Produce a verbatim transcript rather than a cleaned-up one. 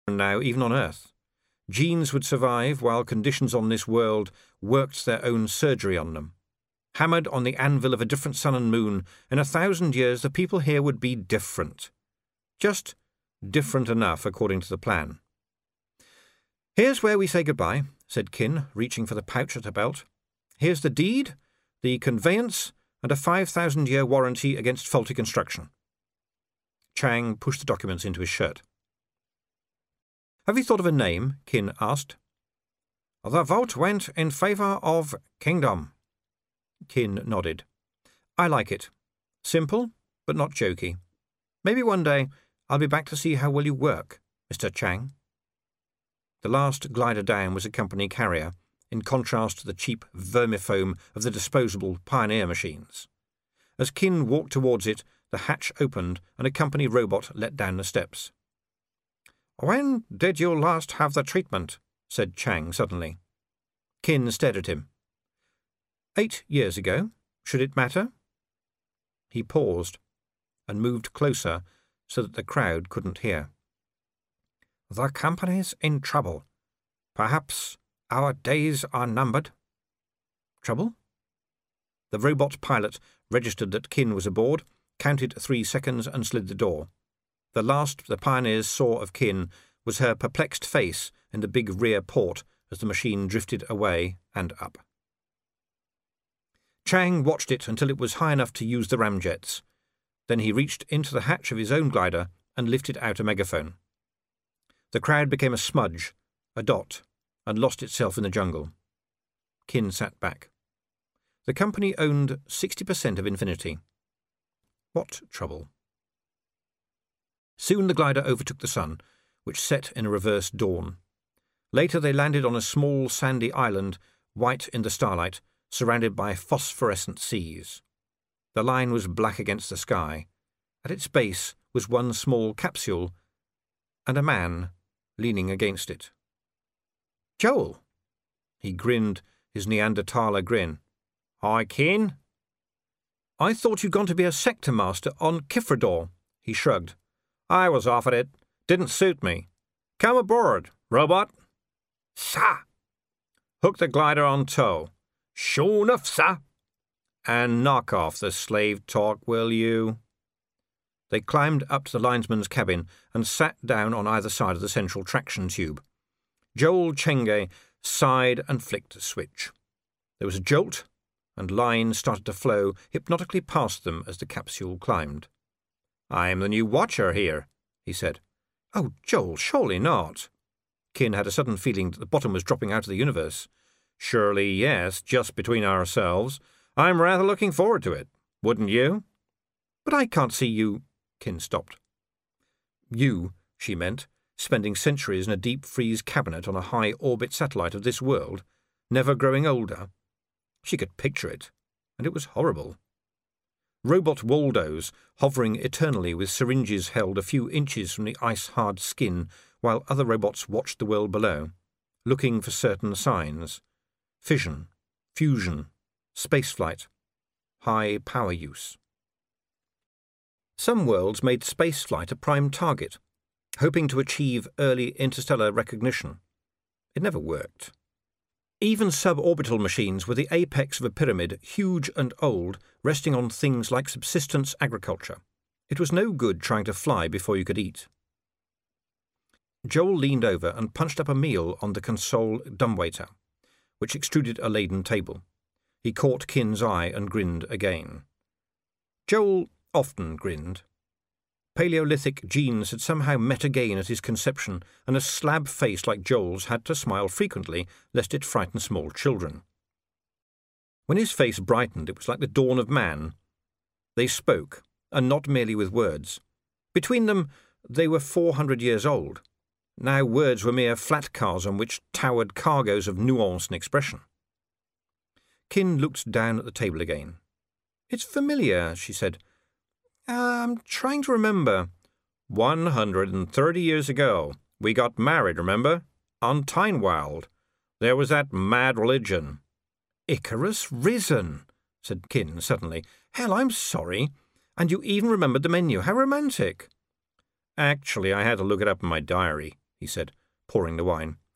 now even on Earth. Genes would survive while conditions on this world worked their own surgery on them. Hammered on the anvil of a different sun and moon, in a thousand years the people here would be different. Just different enough according to the plan. "Here's where we say goodbye," said Kin, reaching for the pouch at her belt. "Here's the deed, the conveyance, and a five thousand year warranty against faulty construction." Chang pushed the documents into his shirt. "Have you thought of a name?" Kin asked. "The vote went in favour of Kingdom." Kin nodded. "I like it. Simple, but not jokey. Maybe one day I'll be back to see how well you work, Mister Chang." The last glider down was a company carrier, in contrast to the cheap vermifoam of the disposable Pioneer machines. As Kin walked towards it, the hatch opened and a company robot let down the steps. "When did you last have the treatment?" said Chang suddenly. Kin stared at him. Eight years ago. Should it matter?" He paused and moved closer so that the crowd couldn't hear. "The company's in trouble. Perhaps our days are numbered." "Trouble?" The robot pilot registered that Kin was aboard, counted three seconds and slid the door. The last the Pioneers saw of Kin was her perplexed face in the big rear port as the machine drifted away and up. Chang watched it until it was high enough to use the ramjets. Then he reached into the hatch of his own glider and lifted out a megaphone. The crowd became a smudge, a dot, and lost itself in the jungle. Kin sat back. The company owned sixty percent of Infinity. What trouble? Soon the glider overtook the sun, which set in a reverse dawn. Later they landed on a small sandy island, white in the starlight, surrounded by phosphorescent seas. The line was black against the sky. At its base was one small capsule, and a man leaning against it. "Joel!" He grinned his Neanderthaler grin. "Hi, Kin." "I thought you'd gone to be a sector master on Kifrador." He shrugged. "I was offered it. Didn't suit me. Come aboard, robot." "Sa!" "Hook the glider on tow." "Sure enough, sa!" "And knock off the slave talk, will you?" They climbed up to the linesman's cabin and sat down on either side of the central traction tube. Joel Chenge sighed and flicked a switch. There was a jolt, and lines started to flow hypnotically past them as the capsule climbed. "I'm the new watcher here," he said. "Oh, Joel, surely not." Kin had a sudden feeling that the bottom was dropping out of the universe. "Surely yes, just between ourselves. I'm rather looking forward to it. Wouldn't you?" "But I can't see you—" Kin stopped. You, she meant, spending centuries in a deep-freeze cabinet on a high-orbit satellite of this world, never growing older. She could picture it, and it was horrible. Robot Waldos, hovering eternally with syringes held a few inches from the ice-hard skin, while other robots watched the world below, looking for certain signs. Fission, fusion, spaceflight, high power use. Some worlds made spaceflight a prime target, hoping to achieve early interstellar recognition. It never worked. Even suborbital machines were the apex of a pyramid, huge and old, resting on things like subsistence agriculture. It was no good trying to fly before you could eat. Joel leaned over and punched up a meal on the console dumbwaiter, which extruded a laden table. He caught Kin's eye and grinned again. Joel often grinned. Paleolithic genes had somehow met again at his conception, and a slab face like Joel's had to smile frequently, lest it frighten small children. When his face brightened, it was like the dawn of man. They spoke, and not merely with words. Between them, they were four hundred years old. Now words were mere flat cars on which towered cargoes of nuance and expression. Kin looked down at the table again. "It's familiar," she said. I'm trying to remember. One hundred and thirty years ago, we got married, remember? On Tynewald. There was that mad religion." "Icarus risen," said Kin suddenly. "Hell, I'm sorry. And you even remembered the menu. How romantic." "Actually, I had to look it up in my diary," he said, pouring the wine.